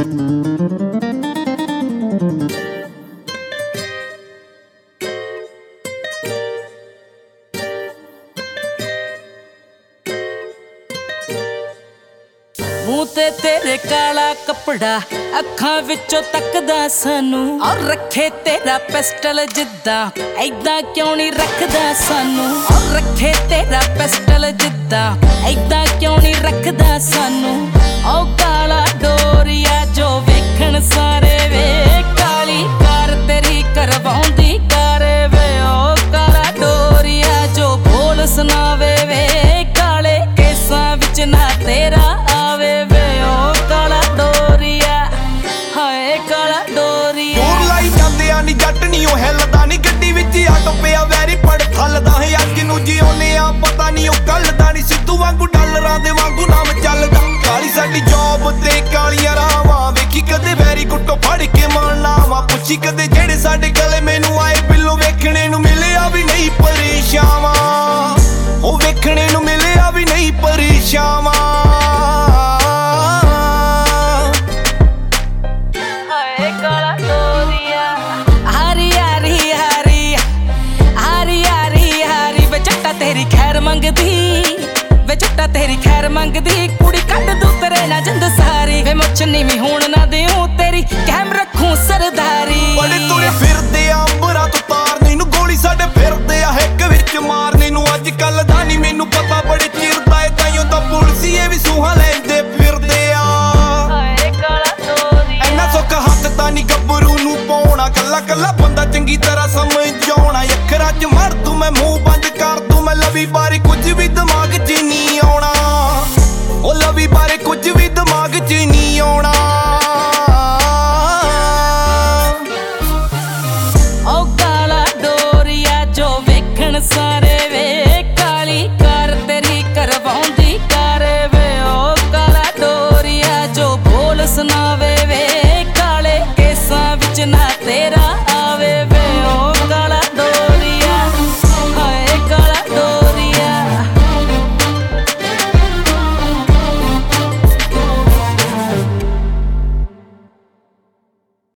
ਮੂੰਹ ਤੇ ਤੇਰੇ ਕਾਲਾ ਕੱਪੜਾ, ਅੱਖਾਂ ਵਿੱਚੋਂ ਤੱਕਦਾ ਸਾਨੂੰ, ਔਰ ਰੱਖੇ ਤੇਰਾ ਪਿਸਟਲ ਜਿੱਦਾਂ, ਐਦਾਂ ਕਿਉਂ ਨਹੀਂ ਰੱਖਦਾ ਸਾਨੂੰ। ਔਰ ਰੱਖੇ ਤੇਰਾ ਪਿਸਟਲ ਜਿੱਦਾਂ, ਐਦਾਂ ਕਿਉਂ ਨਹੀਂ ਰੱਖਦਾ ਸਾਨੂੰ। ਔ ਕਾਲਾ ਡੋਰੀਆ ਜੋ ਵੇਖਣ ਸਾਰੇ ਵੇ, ਕਾਲੀ ਕਾਰ ਤੇਰੀ ਕਰਵਾਉਂਦੀ ਕਾਰ ਵੇ। ਔ ਕਾਲਾ ਡੋਰੀਆ ਜੋ ਬੋਲ ਸੁਣਾਵੇ ਵੇ, ਕਾਲੇ ਕੇਸਾਂ ਵਿੱਚ ਨਾ ਤੇਰਾ ਆਵੇ ਵੇ। ਔ ਕਾਲਾ ਡੋਰੀਆ, ਹਾਏ ਕਾਲਾ ਡੋਰੀਆ। ਦੂਰ ਲਾਈ ਜਾਂਦਿਆਂ ਨੀ ਜੱਟ ਨੀ ਉਹ ਹਿੱਲਦਾ ਨੀ, ਗੱਡੀ ਵਿੱਚ ਆਟੋ ਪਿਆ ਵੈਰੀ ਪੜ ਥੱਲਦਾ ਹੈ। ਅੱਜ ਨੂੰ ਜਿਉਨੇ ਆ ਪਤਾ ਨੀ ਉਹ ਕੱਲ ਦਾ ਨੀ, ਸਿੱਧੂ ਵਾਂਗੂ ਡਾਲਰਾਂ ਦੇ ਵਾਂਗੂ ਨਾਮ ਚੱਲਦਾ। ਕਾਲੀ ਸਾਡੀ ਜੌਬ ਤੇ ਕਾਲੀਆਂ ਰਾਵਾਂ, ਵੇਖੀ ਕਦੇ ਵੈਰੀ ਕੁੱਟੋ ਫੜ ਕੇ ਮਾਰਨਾ ਵਾ। ਪੁੱਛੀ ਕਦੇ ਜਿਹੜੇ ਸਾਡੇ ਗਲੇ ਮੈਨੂੰ ਆਏ ਬਿੱਲੋਂ, ਵੇਖਣੇ ਨੂੰ ਮਿਲਿਆ ਵੀ ਨਹੀਂ ਪਰੇਸ਼ਾਵਾਂ। ਉਹ ਵੇਖਣੇ ਨੂੰ ਮਿਲਿਆ ਵੀ ਨਹੀਂ ਪਰੇਸ਼ਾਵਾਂ। ਹਾਏ ਕਾਲਾ ਡੋਰੀਆ, ਹਾਰੀ ਹਾਰੀ ਹਾਰੀ ਹਾਰੀ ਹਾਰੀ ਹਾਰੀ। ਵੇ ਜੱਟਾ ਤੇਰੀ ਖੈਰ ਮੰਗਦੀ, ਵੇ ਜੱਟਾ ਤੇਰੀ ਖੈਰ ਮੰਗਦੀ, ਕੁੜੀ ਕੱਢ ਦੂ ਤੇਰੇ ਨਾਲ ਜਿੰਦ ਸਾਰੀ। ਵੇ ਮੁੱਛ ਨੀਵੀਂ ਹੋਣ ਨਾ ਦਿਓ ਤੇਰੀ, ਕਹਿਮ ਰੱਖੂ ਸਰਦਾਰੀ। ਬੜੇ ਤੁਰੇ ਫਿਰਦੇ ਆ ਅੰਬਰਾਂ ਤੋਂ ਤਾਰਨੇ ਨੂੰ, ਗੋਲੀ ਸਾਡੇ ਫਿਰਦੇ ਆ ਹਿੱਕ ਵਿੱਚ ਮਾਰਨੇ ਨੂੰ। ਅੱਜ ਕੱਲ ਦਾ ਨੀ ਮੈਨੂੰ ਪਤਾ, ਬੜੇ ਚਿਰ ਦਾ ਏ ਤਾਈਓ ਤਾਂ ਪੁਲਸੀਏ ਵੀ ਸੂਹਾਂ ਲੈਂਦੇ ਫਿਰਦੇ ਆ। ਹਾਏ ਕਾਲਾ ਡੋਰੀਆ, ਇੰਨਾ ਸੌਖਾ ਹੱਥ ਤਾਂ ਨੀ ਗੱਭਰੂ ਨੂੰ ਪਾਉਣਾ, ਕੱਲਾ ਕੱਲਾ ਬੰਦਾ ਚੰਗੀ ਤਰ੍ਹਾਂ ਸਮਝਾਉਣਾ। ਅੱਖਰਾਂ 'ਚ ਮਰ ਤੂੰ ਮੈਂ ਮੂੰਹ ਬੰਦ ਕਰ ਦੂੰ, ਮੈਂ ਲਵੀ ਬਾਰੇ ਕੁਝ ਵੀ ਦਿਮਾਗ 'ਚ ਨਹੀਂ ਆਉਣਾ। ਉਹ ਲਵੀ ਬਾਰੇ ਕੁਝ ਵੀ ਦਿਮਾਗ 'ਚ ਨਹੀਂ ਆਉਣਾ। ਔ ਕਾਲਾ ਡੋਰੀਆ ਜੋ ਵੇਖਣ